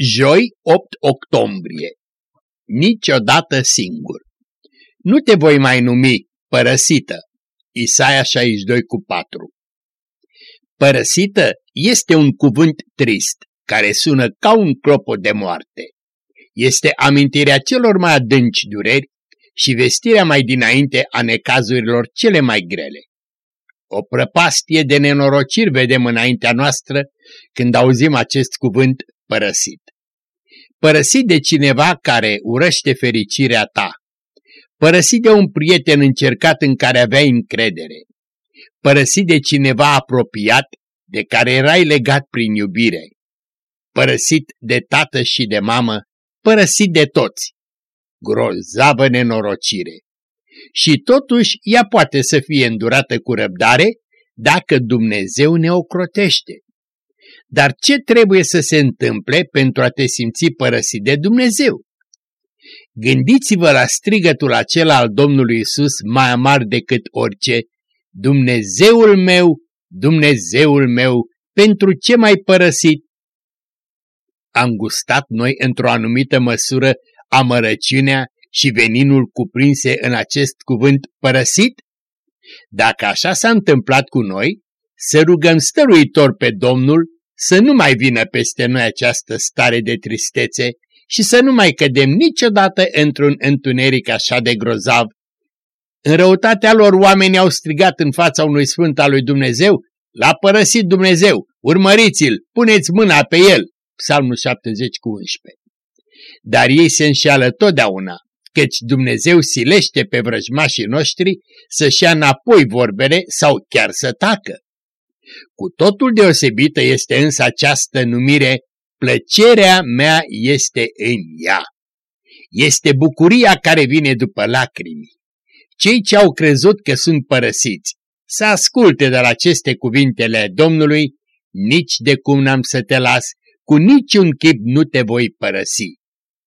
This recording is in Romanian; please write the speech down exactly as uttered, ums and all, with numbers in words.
Joi, opt octombrie. Niciodată singur. Nu te voi mai numi părăsită. Isaia șaizeci și doi cu patru. Părăsită este un cuvânt trist, care sună ca un clopot de moarte. Este amintirea celor mai adânci dureri și vestirea mai dinainte a necazurilor cele mai grele. O prăpastie de nenorociri vedem înaintea noastră când auzim acest cuvânt părăsit. Părăsit de cineva care urăște fericirea ta. Părăsit de un prieten încercat în care aveai încredere. Părăsit de cineva apropiat de care erai legat prin iubire. Părăsit de tată și de mamă, părăsit de toți. Grozavă nenorocire. Și totuși ea poate să fie îndurată cu răbdare dacă Dumnezeu ne ocrotește. Dar ce trebuie să se întâmple pentru a te simți părăsit de Dumnezeu? Gândiți-vă la strigătul acela al Domnului Iisus mai amar decât orice: Dumnezeul meu, Dumnezeul meu, pentru ce m-ai părăsit? Am gustat noi într-o anumită măsură amărăciunea și veninul cuprinse în acest cuvânt părăsit? Dacă așa s-a întâmplat cu noi, să rugăm stăruitor pe Domnul să nu mai vină peste noi această stare de tristețe și să nu mai cădem niciodată într-un întuneric așa de grozav. În răutatea lor oamenii au strigat în fața unui sfânt al lui Dumnezeu: L-a părăsit Dumnezeu, urmăriți-l, puneți mâna pe el. Psalmul șaptezeci cu unsprezece. Dar ei se înșeală totdeauna, căci Dumnezeu silește pe vrăjmașii noștri să-și ia înapoi vorbele sau chiar să tacă. Cu totul deosebită este însă această numire: plăcerea mea este în ea. Este bucuria care vine după lacrimi. Cei ce au crezut că sunt părăsiți, să asculte de la aceste cuvintele Domnului: nici de cum n-am să te las, cu niciun chip nu te voi părăsi.